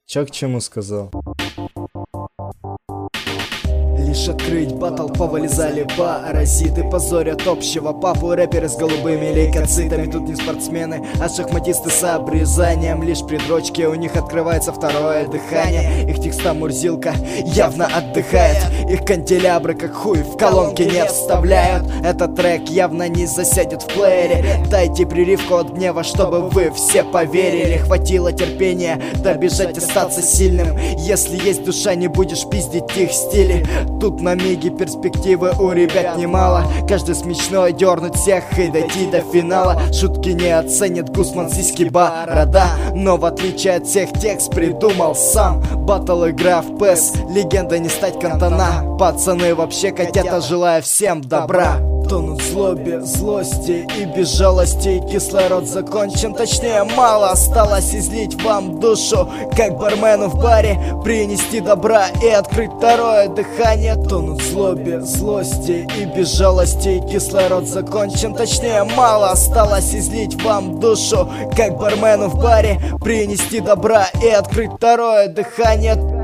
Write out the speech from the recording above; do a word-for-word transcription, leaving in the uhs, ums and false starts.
Чё к чему сказал? Лишь открыть батл повылезали паразиты, позорят общего папу. Рэперы с голубыми лейкоцитами. Тут не спортсмены, а шахматисты с обрезанием. Лишь при дрочке у них открывается второе дыхание. Их текста Мурзилка явно отдыхает. Их канделябры как хуй в колонке не вставляют. Этот трек явно не засядет в плеере. Дайте прививку от гнева, чтобы вы все поверили. Хватило терпения добежать, остаться сильным. Если есть душа, не будешь пиздить их стили. Тут на миге перспективы у ребят немало. Каждый смешной дернуть всех и дойти до финала. Шутки не оценит Гусман, сиськи, борода. Но в отличие от всех текст придумал сам. Батл игра в пэс, легенда не стать Кантона. Пацаны вообще котята, желаю всем добра. Тонут в злобе, злости и безжалости. Кислород закончен, точнее мало осталось излить вам душу, как бармену в баре, принести добра и открыть второе дыхание. Тонут в злобе, злости и безжалости. Кислород закончен, точнее мало осталось излить вам душу, как бармену в баре, принести добра и открыть второе дыхание.